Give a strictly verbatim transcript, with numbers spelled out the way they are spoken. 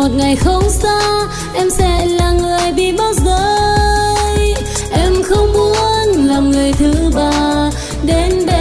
ngày không xa em sẽ là người bị bỏ rơi. Em không muốn làm người thứ ba đến bên